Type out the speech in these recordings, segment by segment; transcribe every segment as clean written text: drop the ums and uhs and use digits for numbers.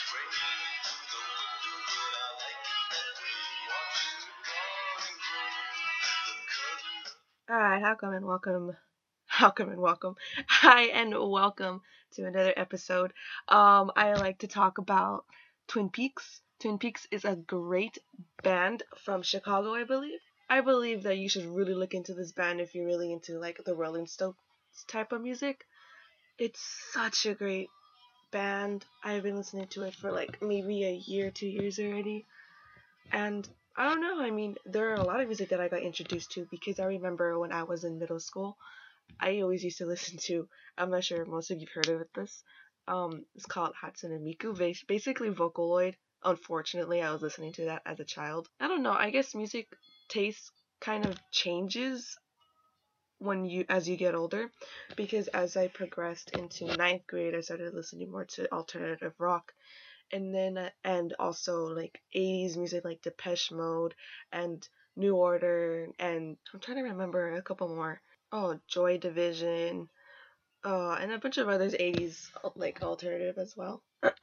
Alright, welcome and welcome. Hi and welcome to another episode. I like to talk about Twin Peaks. Twin Peaks is a great band from Chicago, I believe. I believe that you should really look into this band if you're really into like the Rolling Stones type of music. It's such a great band. I've been listening to it for like maybe a year, 2 years already. And I don't know, I mean, there are a lot of music that I got introduced to because I remember when I was in middle school, I always used to listen to, I'm not sure most of you've heard of this. It's called Hatsune Miku, basically Vocaloid. Unfortunately, I was listening to that as a child. I don't know, I guess music taste kind of changes as you get older, because as I progressed into ninth grade, I started listening more to alternative rock, and also like 80s music like Depeche Mode and New Order, and I'm trying to remember a couple more. Oh, Joy Division, and a bunch of others 80s like alternative as well.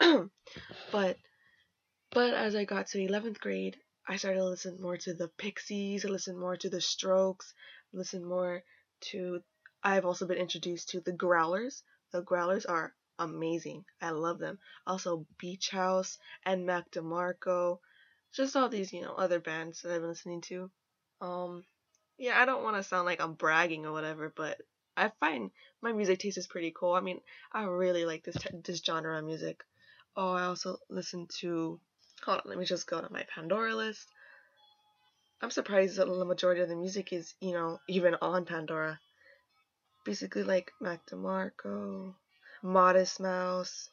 but but as I got to 11th grade, I started to listen more to the Pixies, listen more to the Strokes, listen more to. I've also been introduced to the Growlers. The Growlers are amazing. I love them. Also Beach House and Mac DeMarco, just all these other bands that I've been listening to. Um, yeah, I don't want to sound like I'm bragging or whatever, but I find my music taste is pretty cool. I mean, I really like this genre of music. Oh, I also listen to. Hold on, let me just go to my Pandora list. I'm surprised that the majority of the music is, even on Pandora. Basically, like Mac DeMarco, Modest Mouse.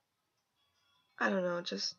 I don't know, just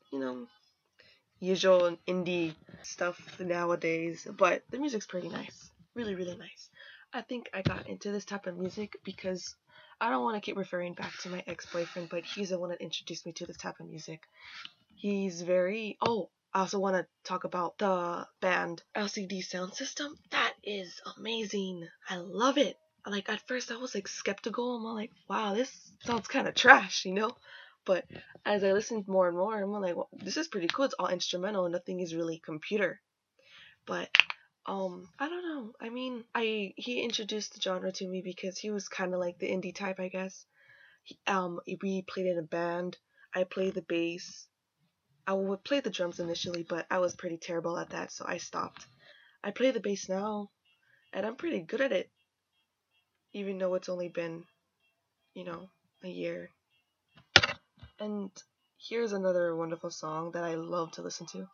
usual indie stuff nowadays. But the music's pretty nice, really, really nice. I think I got into this type of music because I don't want to keep referring back to my ex-boyfriend, but he's the one that introduced me to this type of music. He's very. Oh, I also want to talk about the band LCD Sound System. That is amazing. I love it. Like, at first I was like skeptical. I'm like, wow, this sounds kind of trash. But as I listened more and more, I'm like, well, this is pretty cool. It's all instrumental. Nothing is really computer. But I don't know. I mean, he introduced the genre to me because he was kind of like the indie type, I guess. We played in a band. I played the bass. I would play the drums initially, but I was pretty terrible at that, so I stopped. I play the bass now, and I'm pretty good at it, even though it's only been, a year. And here's another wonderful song that I love to listen to.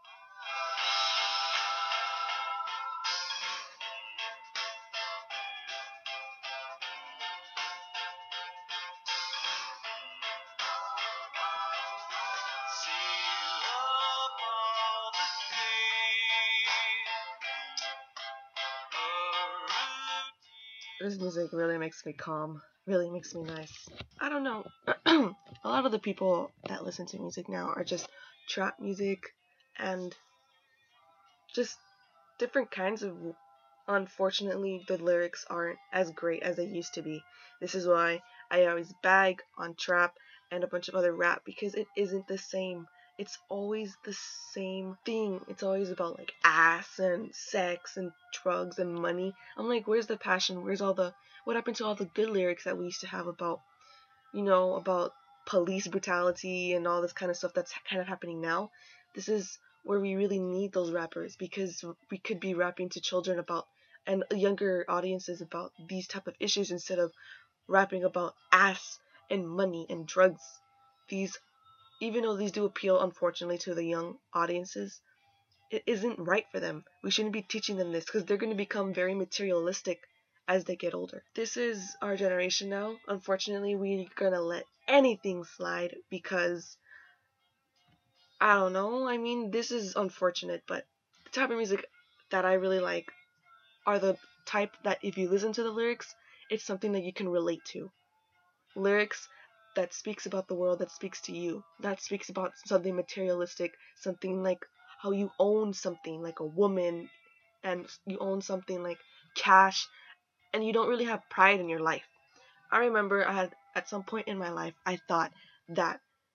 This music really makes me calm, really makes me nice. I don't know. A lot of the people that listen to music now are just trap music and just different kinds of. Unfortunately, the lyrics aren't as great as they used to be. This is why I always bag on trap and a bunch of other rap, because it isn't the same. It's always the same thing. It's always about like ass and sex and drugs and money. I'm like, where's the passion? What happened to all the good lyrics that we used to have about, about police brutality and all this kind of stuff that's kind of happening now? This is where we really need those rappers, because we could be rapping to children about, and younger audiences about, these type of issues instead of rapping about ass and money and drugs. These, even though these do appeal unfortunately to the young audiences, it isn't right for them. We shouldn't be teaching them this, because they're going to become very materialistic as they get older. This is our generation now. Unfortunately, we're going to let anything slide because, I don't know. I mean, this is unfortunate, but the type of music that I really like are the type that if you listen to the lyrics, it's something that you can relate to. Lyrics that speaks about the world, that speaks to you, that speaks about something materialistic, something like how you own something like a woman, and you own something like cash, and you don't really have pride in your life. I remember at some point in my life, I thought that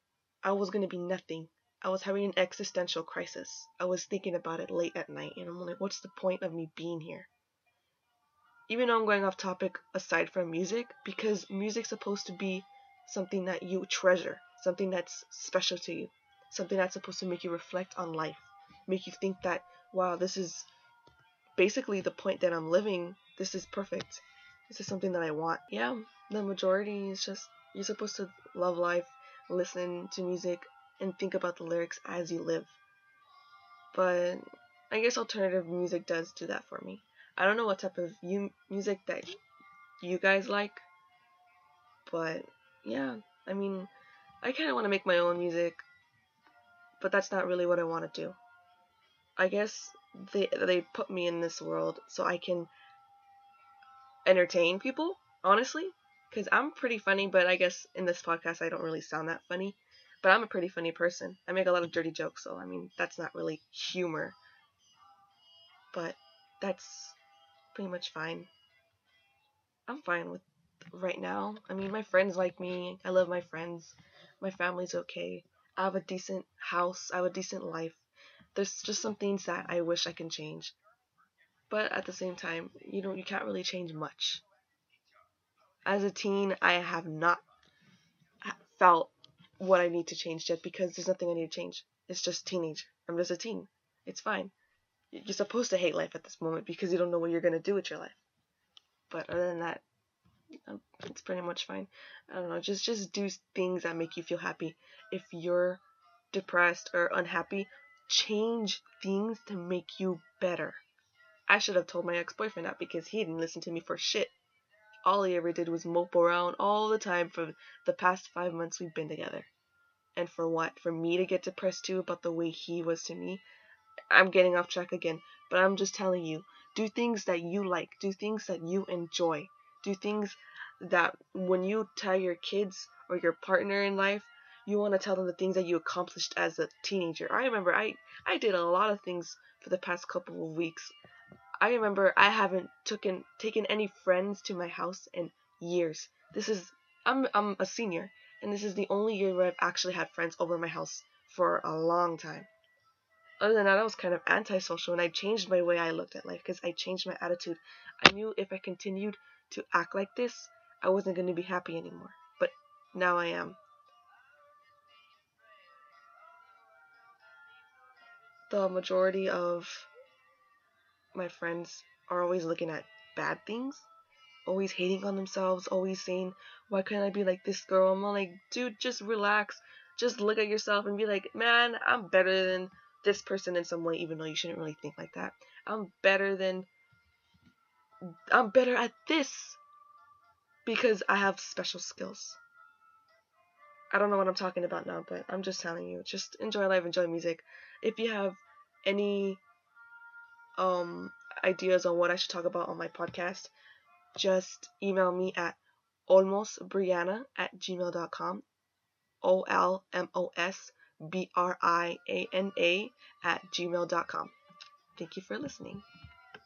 I was gonna be nothing. I was having an existential crisis. I was thinking about it late at night, and I'm like, what's the point of me being here? Even though I'm going off topic aside from music, because music's supposed to be something that you treasure, something that's special to you, something that's supposed to make you reflect on life, make you think that, wow, this is basically the point that I'm living. This is perfect. This is something that I want. Yeah, the majority is just, you're supposed to love life, listen to music, and think about the lyrics as you live. But I guess alternative music does do that for me. I don't know what type of music that you guys like, but yeah, I mean, I kind of want to make my own music, but that's not really what I want to do. I guess they put me in this world so I can entertain people, honestly, because I'm pretty funny, but I guess in this podcast I don't really sound that funny. But I'm a pretty funny person. I make a lot of dirty jokes, so I mean, that's not really humor, but that's pretty much fine. I'm fine with right now. I mean, my friends like me. I love my friends. My family's okay. I have a decent house. I have a decent life. There's just some things that I wish I can change. But at the same time, you can't really change much. As a teen, I have not felt what I need to change yet because there's nothing I need to change. It's just teenage. I'm just a teen. It's fine. You're supposed to hate life at this moment because you don't know what you're gonna do with your life. But other than that, it's pretty much fine. I don't know. Just do things that make you feel happy. If you're depressed or unhappy, change things to make you better. I should have told my ex-boyfriend that because he didn't listen to me for shit. All he ever did was mope around all the time for the past 5 months we've been together. And for what? For me to get depressed too about the way he was to me? I'm getting off track again, but I'm just telling you, do things that you like, do things that you enjoy, do things that when you tell your kids or your partner in life, you want to tell them the things that you accomplished as a teenager. I remember I did a lot of things for the past couple of weeks. I remember I haven't taken any friends to my house in years. I'm a senior, and this is the only year where I've actually had friends over my house for a long time. Other than that, I was kind of antisocial, and I changed my way I looked at life because I changed my attitude. I knew if I continued to act like this, I wasn't going to be happy anymore. But now I am. The majority of my friends are always looking at bad things, always hating on themselves, always saying, why can't I be like this girl? I'm like, dude, just relax. Just look at yourself and be like, man, I'm better than this person in some way, even though you shouldn't really think like that. I'm better at this because I have special skills. I don't know what I'm talking about now, but I'm just telling you, just enjoy life, enjoy music. If you have any um ideas on what I should talk about on my podcast, just email me at olmosbriana@gmail.com. OLMOSBRIANA@gmail.com. Thank you for listening.